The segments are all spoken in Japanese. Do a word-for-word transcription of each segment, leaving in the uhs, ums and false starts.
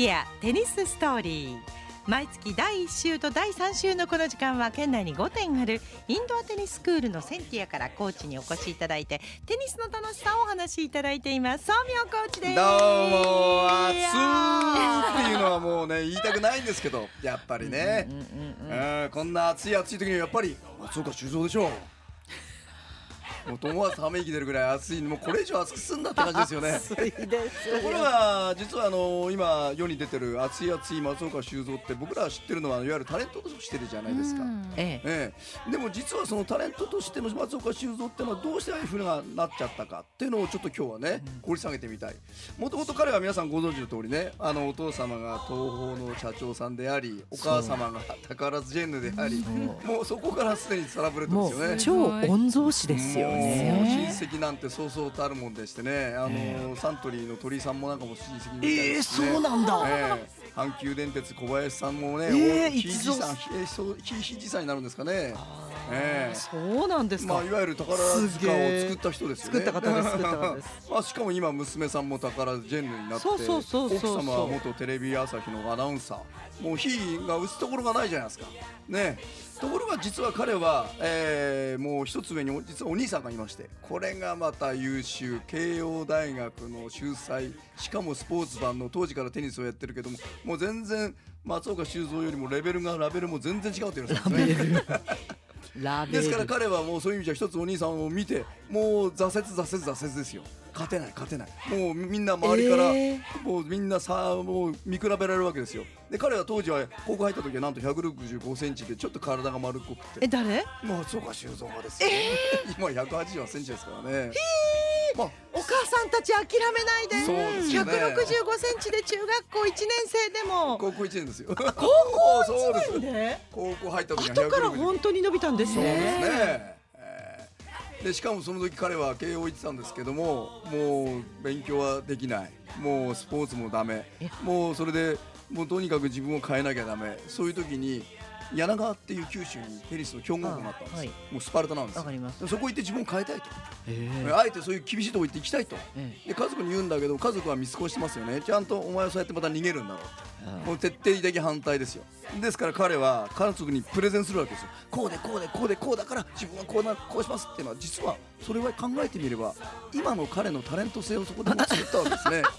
ティアテニスストーリー。毎月だいいっ週とだいさん週のこの時間は県内にごてんあるインドアテニススクールのセンティアからコーチにお越しいただいてテニスの楽しさをお話しいただいています。宗明コーチです。 どうも熱いっていうのはもうね言いたくないんですけどやっぱりね、うんうんうんうん、こんな暑い暑い時にはやっぱり松岡修造でしょう。もう思わずため息出るぐらい暑い、もうこれ以上暑くすんだって感じですよね。 暑いですよ。 ところが実はあの今世に出てる熱い熱い松岡修造って僕ら知ってるのはいわゆるタレントとしてるじゃないですか、ええええ、でも実はそのタレントとしての松岡修造ってのはどうしてああいう風になっちゃったかっていうのをちょっと今日はね、うん、掘り下げてみたい。もともと彼は皆さんご存知の通りね、あのお父様が東宝の社長さんであり、お母様が宝津ジェンヌであり、もうそこからすでにサラブレッドですよね。 超御曹司ですよね。 親戚なんてそうそうたるもんでしてね、あの、えー、サントリーの鳥居さんもなんかも親戚みたいですね。 えー、そうなんだ、 えー、阪急電鉄小林さんもね、 えー、 ひいじさん、ひいひじさんになるんですかね。 えー、そうなんですか。 まあ、いわゆる宝塚を作った人ですよね。 作った方です。作った方です。 まあしかも今娘さんも宝ジェンヌになって、 そうそうそうそうそう、 奥様は元テレビ朝日のアナウンサー、もう火が打つところがないじゃないですかね。ところが実は彼は、えー、もう一つ上に実はお兄さんがいまして、これがまた優秀、慶応大学の秀才、しかもスポーツ版の当時からテニスをやってるけども、もう全然松岡修造よりもレベルがラベルも全然違うっていうんですね。ですから彼はもうそういう意味じゃ一つお兄さんを見て、もう挫折挫折挫折ですよ。勝てない勝てない、もうみんな周りから、えー、もうみんなさもう見比べられるわけですよ。で彼は当時は高校入った時はなんとひゃくろくじゅうごセンチでちょっと体が丸っこくて、 え誰？ 松岡修造がですよ、えー、今ひゃくはちじゅうはちセンチですからね。 まあ、お母さんたち諦めないで。そうですね、ひゃくろくじゅうごセンチで中学校いちねん生でも高校いちねんですよ。 高校いちねんで高校入った時は後から本当に伸びたんですね。 そうですね。でしかもその時彼は慶応行ってたんですけども、もう勉強はできない、もうスポーツもダメ、もうそれでもうとにかく自分を変えなきゃダメ。そういう時に柳川っていう九州にテニスの強豪校があったんです、はい、もうスパルタなんですよ。そこ行って自分を変えたいと、あえてそういう厳しいとこ行って行きたいと、で家族に言うんだけど家族は見過ごしてますよね。ちゃんとお前はそうやってまた逃げるんだろう、もう徹底的反対ですよ。ですから彼は家族にプレゼンするわけですよ。こうでこうでこうでこうだから自分はこうなこうしますっていうのは、実はそれは考えてみれば今の彼のタレント性をそこでも作ったわけですね。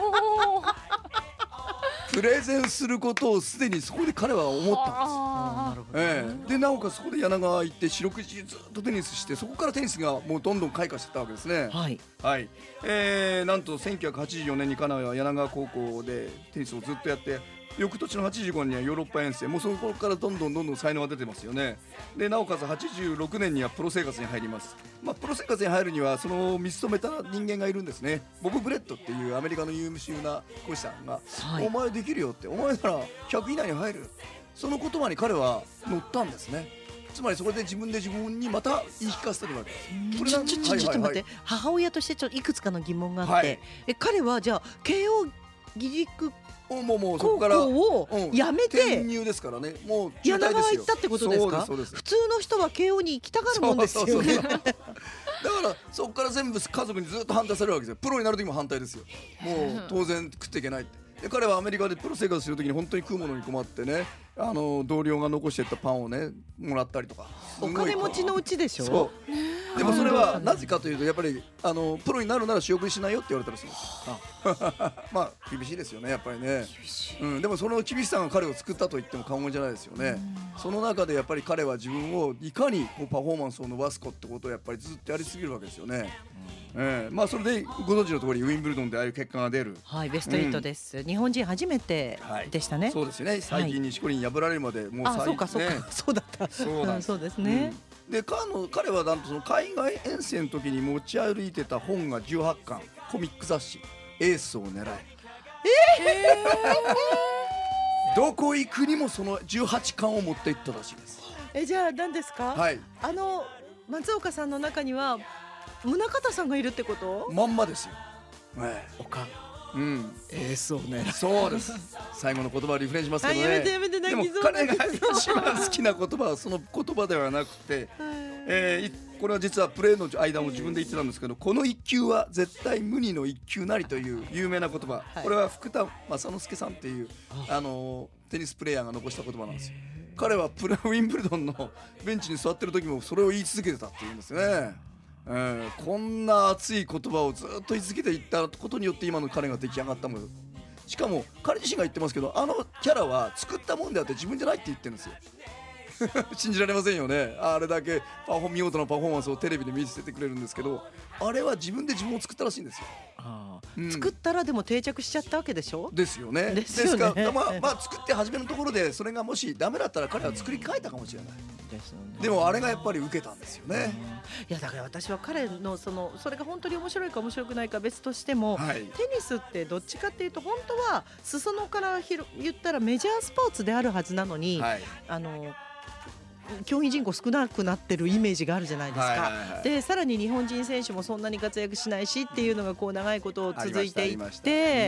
プレゼンすることをすでにそこで彼は思ったんです、ええ、でなおかつそこで柳川行って四六時ずっとテニスして、そこからテニスがもうどんどん開花していったわけですね。はい、はい、えー、なんとせんきゅうひゃくはちじゅうよねんに彼は柳川高校でテニスをずっとやって、翌年のはちじゅうごねんにはヨーロッパ遠征、もうそこからどんどんどんどん才能が出てますよね。でなおかつはちじゅうろくねんにはプロ生活に入ります。まあ、プロ生活に入るにはその見務めた人間がいるんですね。ボブ・ブレッドっていうアメリカの優秀な講師さんが、はい、お前できるよって、お前ならひゃく以内に入る、その言葉に彼は乗ったんですね。つまりそこで自分で自分にまた言い聞かせてるわけです。 これちょちょちょちょっと待って、母親としてちょっといくつかの疑問があって、はい、え彼はじゃあ慶応義塾もうもうそこから高校を辞めて転入ですからね、もう柳川行ったってことですか。普通の人は慶応に行きたがるもんですよね。だからそこから全部家族にずっと反対されるわけですよ。プロになる時も反対ですよ。もう当然食っていけないって。で彼はアメリカでプロ生活する時に本当に食うものに困ってね、あの同僚が残していったパンをねもらったりとか。 お金持ちのうちでしょ。 そうでもそれはなぜかというと、やっぱりあのプロになるなら仕送りしないよって言われたらしいんです。まあ厳しいですよねやっぱりね、うん、でもその厳しさが彼を作ったと言っても過言じゃないですよね。その中でやっぱり彼は自分をいかにこうパフォーマンスを伸ばすかってことをやっぱりずっとやりすぎるわけですよね。えー、まあそれでご存知の通りウィンブルドンでああいう結果が出る、 はい、ベストエイトです、うん、日本人初めてでしたね、 はい、そうですね。最近錦織に破られるまでもう最、 あ、そうかそうか、ね、そうだったそうなんです、そうですね、 うん、で彼の彼はなんとその海外遠征の時に持ち歩いてた本がじゅうはちかん、コミック雑誌エースを狙え、えー、どこ行くにもそのじゅうはちかんを持っていったらしいです。 えじゃあ何ですか、はい、あの松岡さんの中には宗像さんがいるってこと？ まんまですよ、ええ、おかん、 うん、 エースをね。 そうです。最後の言葉をリフレインしますけどね。 やめてやめて、泣きそう。 でも彼が一番好きな言葉はその言葉ではなくて、 えー、これは実はプレーの間も自分で言ってたんですけど、この一球は絶対無二の一球なりという有名な言葉、はい、これは福田正之助さんっていうあのテニスプレーヤーが残した言葉なんですよ。彼はプラウィンブルドンのベンチに座ってる時もそれを言い続けてたっていうんですね。えー、こんな熱い言葉をずっと言い続けていったことによって今の彼が出来上がったもの。しかも彼自身が言ってますけど、あのキャラは作ったもんであって自分じゃないって言ってるんですよ。信じられませんよね。あれだけパフォ見事なパフォーマンスをテレビで見せてくれるんですけど、あれは自分で自分を作ったらしいんですよ。 あ、うん、作ったらでも定着しちゃったわけでしょ。 ですよね。 ですよね。 ですからまあ、まあ作って初めのところでそれがもしダメだったら彼は作り変えたかもしれない。ですよね。でもあれがやっぱり受けたんですよね。 いやだから私は彼のそのそれが本当に面白いか面白くないか別としても、はい、テニスってどっちかっていうと本当は裾野からひろ言ったらメジャースポーツであるはずなのに、はい、あの競技人口少なくなってるイメージがあるじゃないですか、はいはいはい、でさらに日本人選手もそんなに活躍しないしっていうのがこう長いこと続いていって、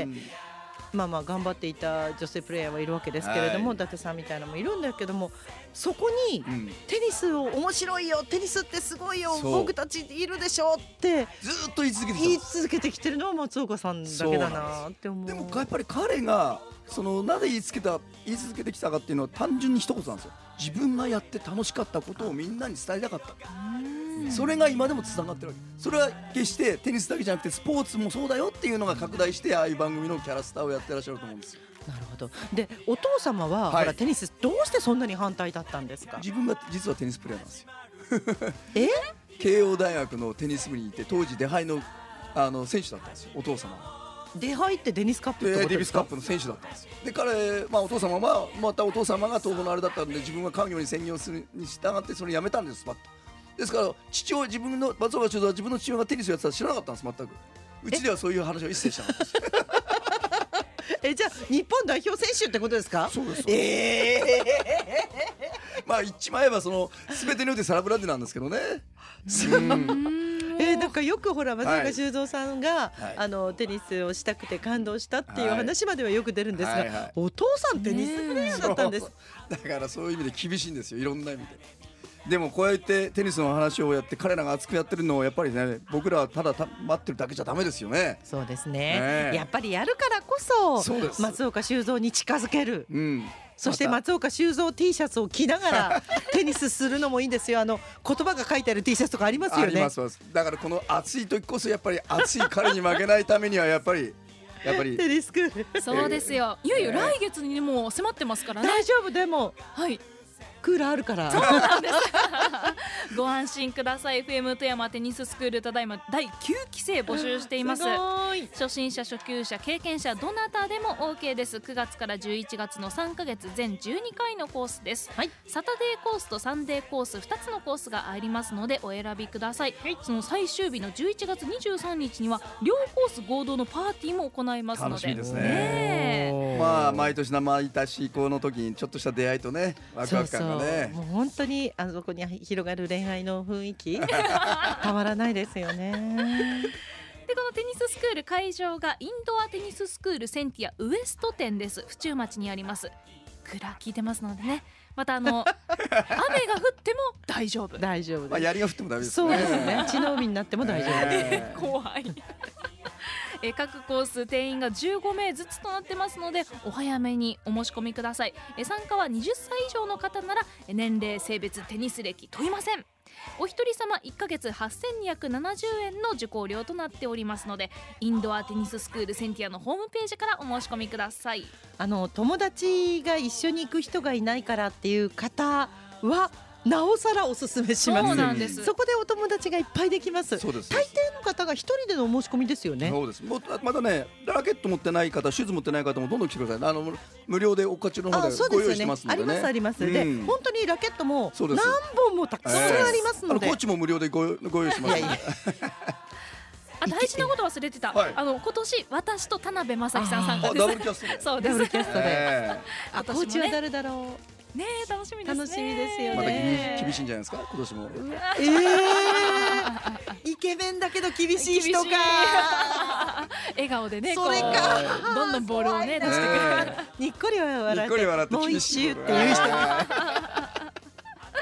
うん、まあまあ頑張っていた女性プレーヤーはいるわけですけれども、はい、伊達さんみたいなのもいるんだけども、そこにテニスを面白いよ、テニスってすごいよ、僕たちいるでしょってずっと言い続けて言い続けてきてるのは松岡さんだけだなって思う。 でもやっぱり彼がそのなぜ言い続けた言い続けてきたかっていうのは単純に一言なんですよ。自分がやって楽しかったことをみんなに伝えたかった。それが今でもつながってるわけ。それは決してテニスだけじゃなくてスポーツもそうだよっていうのが拡大して、ああいう番組のキャラスターをやってらっしゃると思うんですよ。 なるほど。でお父様は、はい、ほらテニスどうしてそんなに反対だったんですか。 自分が実はテニスプレーヤーなんですよ。 え慶応大学のテニス部にいて当時出敗の、あの選手だったんですよ、お父様は。 出入ってデニスカップってことですか。 デビスカップの選手だったんですよ。で彼、まあ、お父様はまたお父様が東宝のあれだったんで自分が家業に専業するに従ってそれやめたんです。ですから父親自分の松岡修造は自分の父親がテニスをやってたら知らなかったんです。全くうちではそういう話を一切しなかったです。 えじゃあ日本代表選手ってことですか。 そうです。 えー、まあ言っちまえばその全てにおいてサラブランデなんですけどね。 うんえー、なんかよくほら松岡修造さんが、はい、あのテニスをしたくて感動したっていう話まではよく出るんですが、はいはいはい、お父さんテニスプレーヤーだったんです。 だからそういう意味で厳しいんですよ、いろんな意味で。でもこうやってテニスの話をやって彼らが熱くやってるのをやっぱりね、僕らはただた待ってるだけじゃダメですよね。 そうですね、ねやっぱりやるからこそ松岡修造に近づける、うん、そして松岡修造 T シャツを着ながらテニスするのもいいんですよ。あの言葉が書いてある T シャツとかありますよね。あります。 だからこの暑い時こそやっぱり暑い彼に負けないためにはやっぱりやっぱりテニススクールそうですよ。いよいよ来月にもう迫ってますからね。 大丈夫。でもはいクーラーあるからそうなんですご安心ください。 エフエム 富山テニススクールただいまだいきゅうきせい募集しています。すごい。初心者初級者経験者どなたでも OK です。くがつからじゅういちがつのさんかげつ全じゅうにかいのコースです、はい、サタデーコースとサンデーコースふたつのコースがありますのでお選びください、はい、その最終日のじゅういちがつにじゅうさんにちには両コース合同のパーティーも行いますので楽しみですね。ねまあ毎年毎年以降の時にちょっとした出会いとねワクワク感がね、 もう本当にあそこに広がる恋愛の雰囲気たまらないですよね。 でこのテニススクール会場がインドアテニススクールセンティアウエスト店です。府中町にあります。蔵聞いてますのでね、またあの雨が降っても大丈夫大丈夫です、 まあ、槍が降ってもダメですね。 そうですね、血の海になっても大丈夫です、怖いえ各コース定員がじゅうごめいずつとなってますのでお早めにお申し込みください。え参加ははたち以上の方なら年齢性別テニス歴問いません。お一人様いっかげつはっせんにひゃくななじゅうえんの受講料となっておりますのでインドアテニススクールセンティアのホームページからお申し込みください。 あの友達が一緒に行く人がいないからっていう方はなおさらおすすめします。 そうなんです。 そこでお友達がいっぱいできます。 そうです。 大抵の方が一人でのお申し込みですよね。 そうです。もまだねラケット持ってない方シューズ持ってない方もどんどん来てください。あの無料でおかちの方でご用意してますのでね。 ありますあります、うん、で本当にラケットも何本もたくさんありますので、 えー、コーチも無料で ご, ご用意します。いやいやあ大事なこと忘れてた、はい、あの今年私と田辺正樹さん参加です。 ダブルキャストでそうです。 ダブルキャストで、 えー、あコーチは誰だろうねえ楽しみですね。 楽しみですよね。 また厳しいんじゃないですか今年も。 えー、イケメンだけど厳しい人か笑顔でねそれかどんどんボールをね出してくるにっこり笑ってにっこり笑ってもう一周っていう人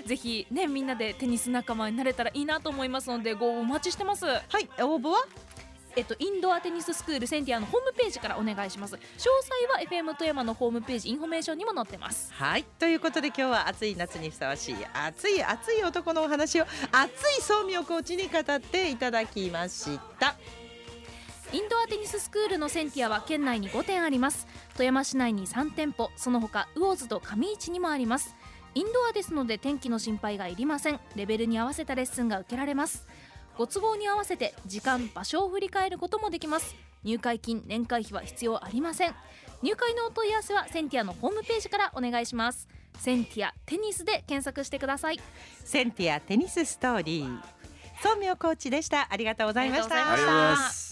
ぜひねみんなでテニス仲間になれたらいいなと思いますのでご応募お待ちしてます。 はい、応募はえっと、インドアテニススクールセンティアのホームページからお願いします。詳細は エフエム 富山のホームページインフォメーションにも載ってます。 はい、ということで今日は暑い夏にふさわしい熱い熱い男のお話を熱い宗明コーチに語っていただきました。 インドアテニススクールのセンティアは県内にごてんあります。富山市内にさんてんぽ、その他魚津と上市にもあります。インドアですので天気の心配がいりません。レベルに合わせたレッスンが受けられます。ご都合に合わせて時間場所を振り返ることもできます。入会金年会費は必要ありません。入会のお問い合わせはセンティアのホームページからお願いします。センティアテニスで検索してください。 センティアテニスストーリー、宗明コーチでした。ありがとうございました。 ありがとうございます。